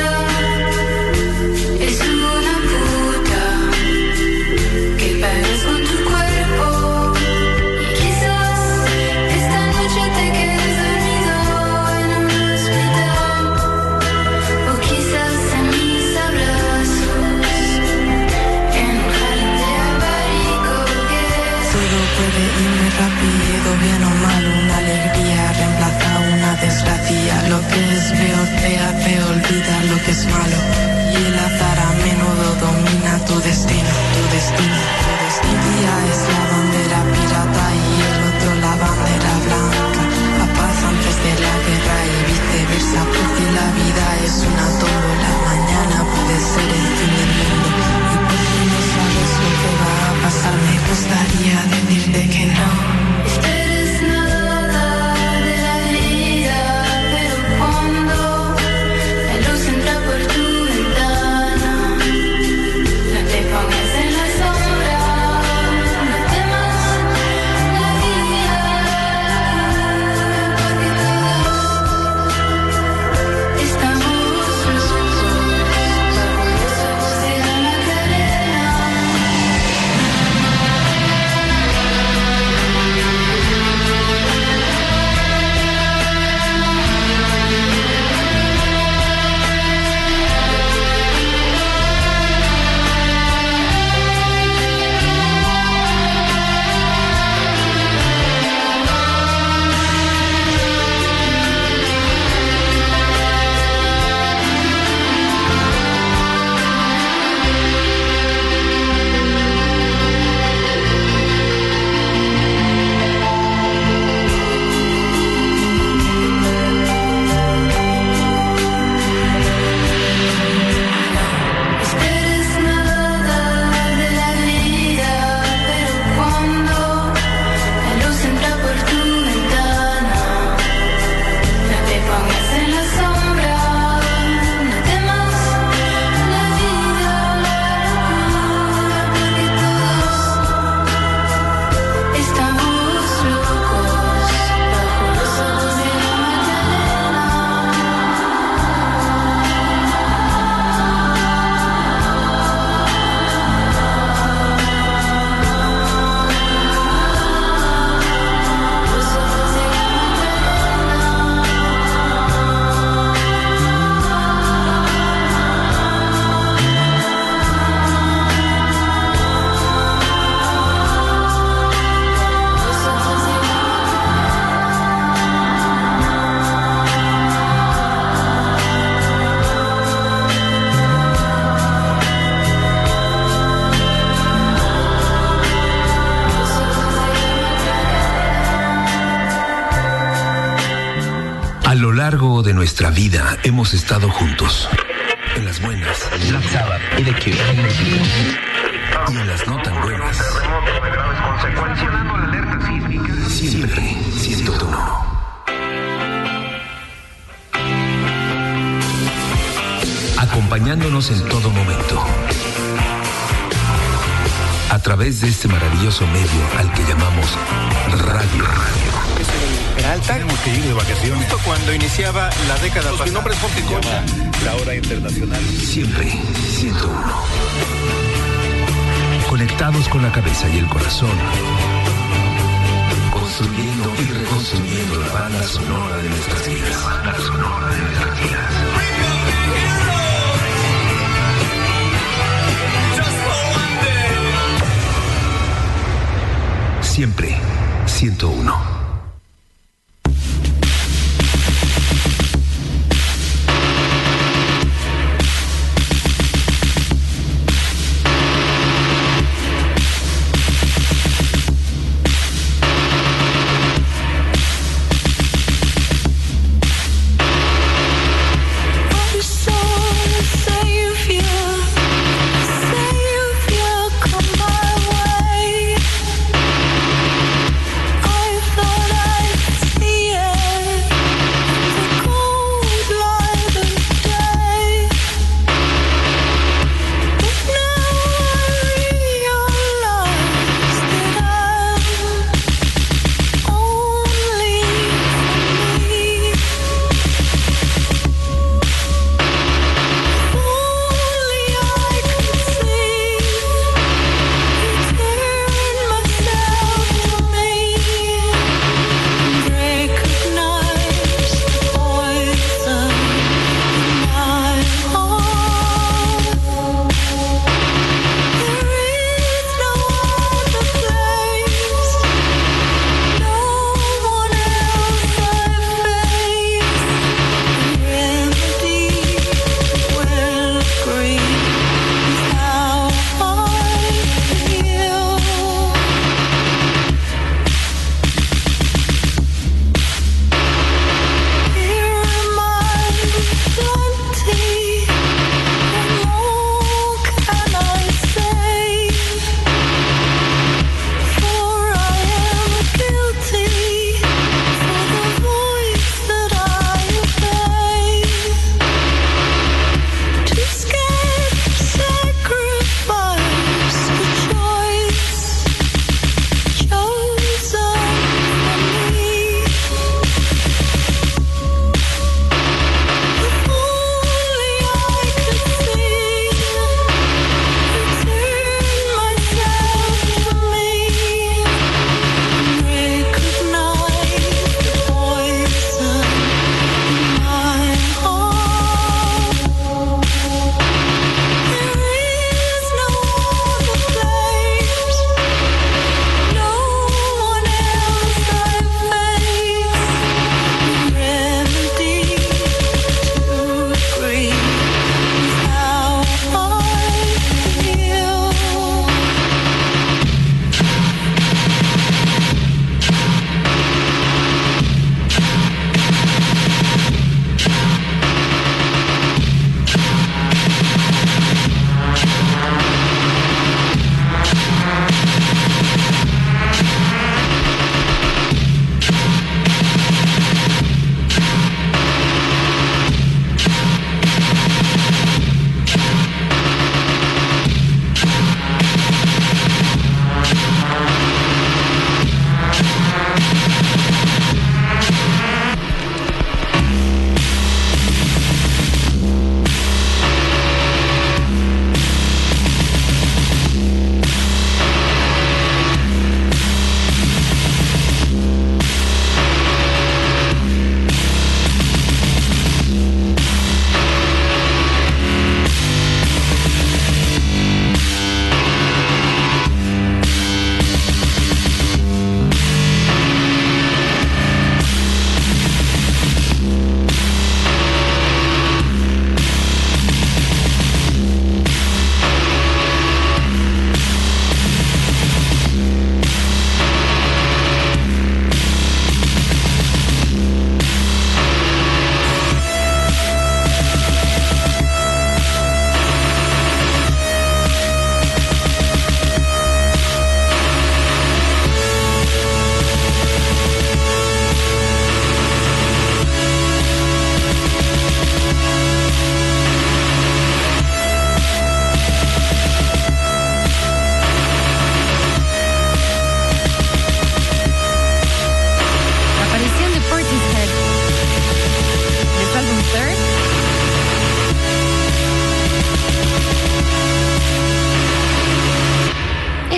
es una puta que pagas con tu cuerpo. Y quizás esta noche te quedes dormido en un hospital, o quizás en mis abrazos, en un jardín de albaricoques. Todo puede ir muy rápido, bien o mal, una alegría reemplaza una desgracia. Lo que es peor te hace olvidar lo que es malo, y el azar a menudo domina tu destino, tu destino, tu destino. Un día es la bandera pirata y el otro la bandera blanca. La paz antes de la guerra y viceversa, porque la vida es una tómbola. Mañana puede ser el fin del mundo y porque no sabes lo que va a pasar, me gustaría decirte que no. Esperes nada de la vida, pero cuando la luz entra por tu ventana, no te pongas en la sombra, no temas la vida, porque todos estamos de nuestra vida hemos estado juntos. En las buenas, Black Sabbath y The Cure. y en las no tan buenas. Siempre ciento uno. Acompañándonos en todo momento. A través de este maravilloso medio al que llamamos radio. Peralta. Tenemos que ir de vacaciones. Justo cuando iniciaba la década pasada. Mi nombre es Jorge Concha. La hora internacional. Siempre ciento uno. Conectados con la cabeza y el corazón. Construyendo y reconstruyendo la banda sonora de nuestras vidas. La banda sonora de nuestras vidas. Siempre ciento uno.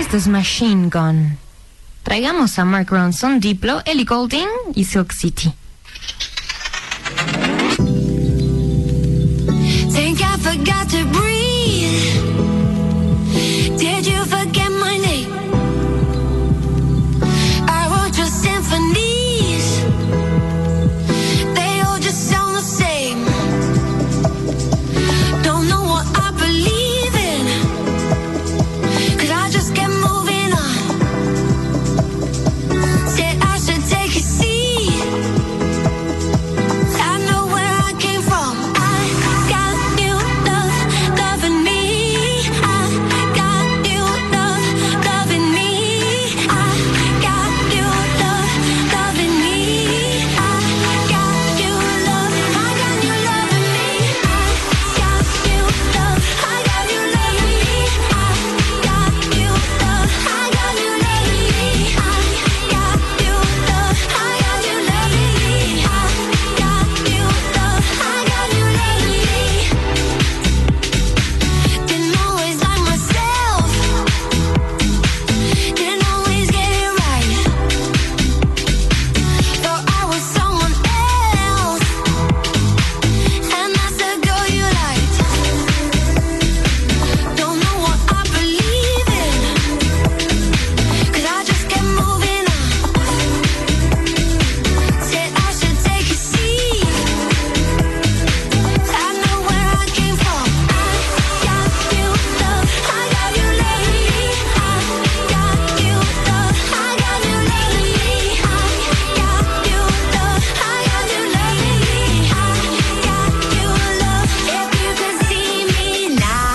Esto es Machine Gun. Traigamos a Mark Ronson, Diplo, Ellie Goulding y Silk City. Think I forgot to breathe. Did you forget my name? I wrote your symphonies. They all just sound the same. Don't know what I believe in, 'cause I just kept moving on. Said I should take a seat. I know where I came from. I got you love, loving me. I got you love, loving me. I got you love, loving me. I got you love, I got you loving me. I got you love, I got you loving me. I got you love, I got you loving me. I got you love, I got you loving me. I got you love, I got you loving me. Didn't always like myself. Didn't always get it right. Thought I was someone else, and that's the girl you liked. Don't know what I believe in, 'cause I just kept moving on. Said I should take a seat. I know where I came from. I got you love, I got you loving me. I got you love, I got you loving me. I got you love, I got you loving me. I got you love. If you could see me now,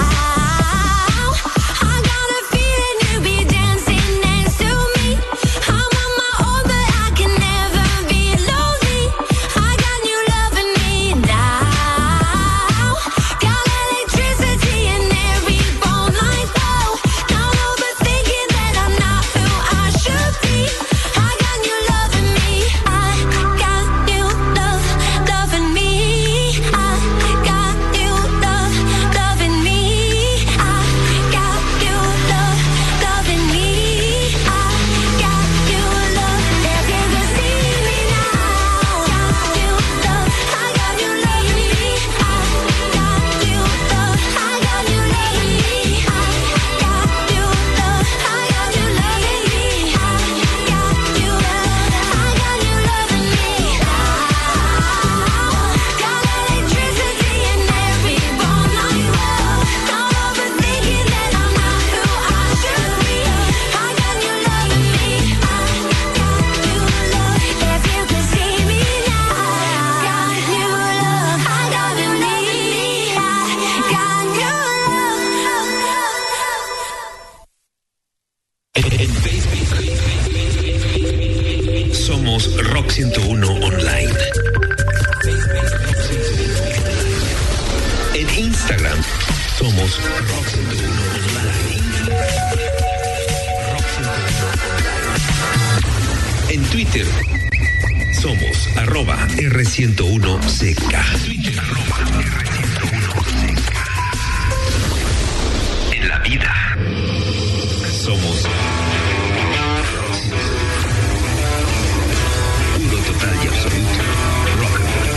I got a feeling you'd be dancing next to me. I'm on my own, but I can never be lonely. I got you loving me now. Got electricity in every bone like whoa. Not overthinking that I'm not who I should be. I got you loving me. I got you love, loving me. I got you love, loving me. I got you love, loving me. I got you love. If you could see me now, got you love, I got you loving me. I got you love, I got you loving me. I got you love, I got you loving me. I got you love, I got you loving me. Got electricity in every bone like whoa. Not overthinking that I'm not who I should be. I got you loving me. I got you love. If you could see me now, got you love, I got you loving me. I got you love. En Facebook somos Rock ciento uno Online. En Instagram somos Rock ciento uno Online. Rock ciento uno Online. En Twitter somos arroba R ciento uno C K. Twitter arroba R ciento uno C K. En la vida somos puro, total y absoluto rock and roll.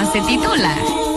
se titula.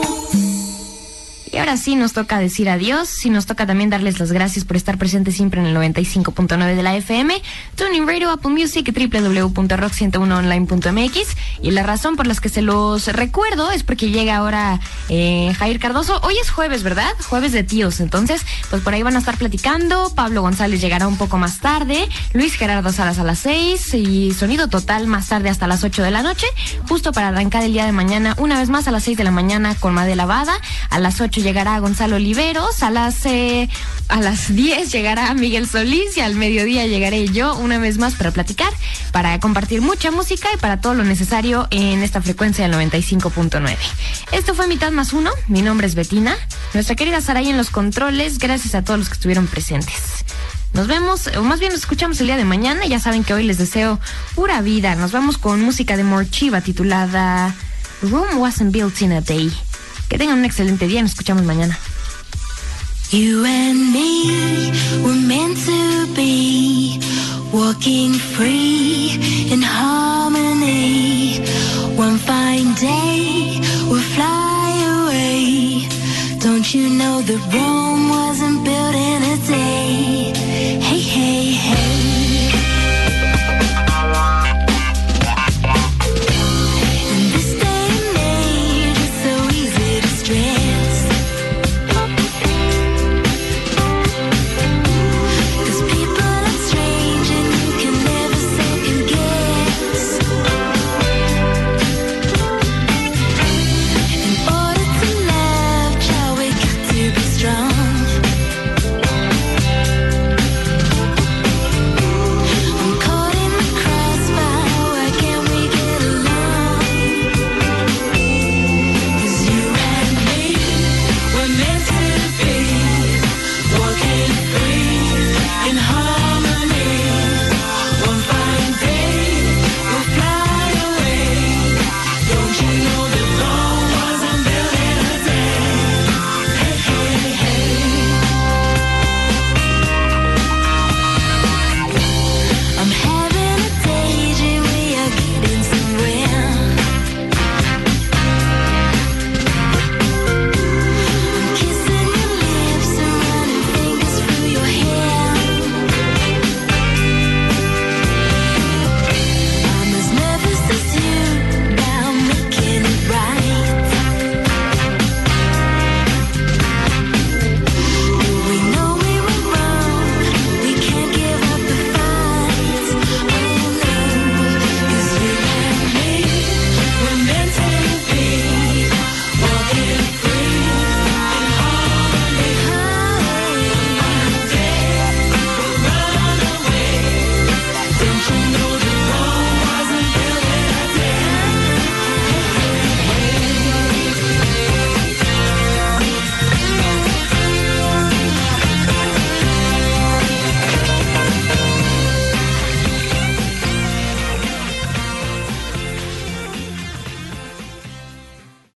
Y ahora sí nos toca decir adiós, sí nos toca también darles las gracias por estar presentes siempre en el noventa y cinco punto nueve de la F M, TuneIn Radio, Apple Music, doble u doble u doble u punto rock ciento uno online punto m x. Y la razón por las que se los recuerdo es porque llega ahora eh, Jair Cardoso. Hoy es jueves, ¿verdad? Jueves de tíos, entonces pues por ahí van a estar platicando. Pablo González llegará un poco más tarde, Luis Gerardo Salas a las seis y Sonido Total más tarde hasta las ocho de la noche, justo para arrancar el día de mañana una vez más a las seis de la mañana con Made Lavada. A las ocho llegará Gonzalo Oliveros, a las eh, a las diez llegará Miguel Solís y al mediodía llegaré yo una vez más para platicar, para compartir mucha música y para todo lo necesario en esta frecuencia del noventa y cinco punto nueve. Esto fue Mitad Más Uno, mi nombre es Betina, nuestra querida Saray en los controles, gracias a todos los que estuvieron presentes. Nos vemos, o más bien nos escuchamos el día de mañana. Ya saben que hoy les deseo pura vida. Nos vamos con música de Morchiva titulada Room Wasn't Built in a Day. Que tengan un excelente día y nos escuchamos mañana. You and me were meant to be walking free in heart.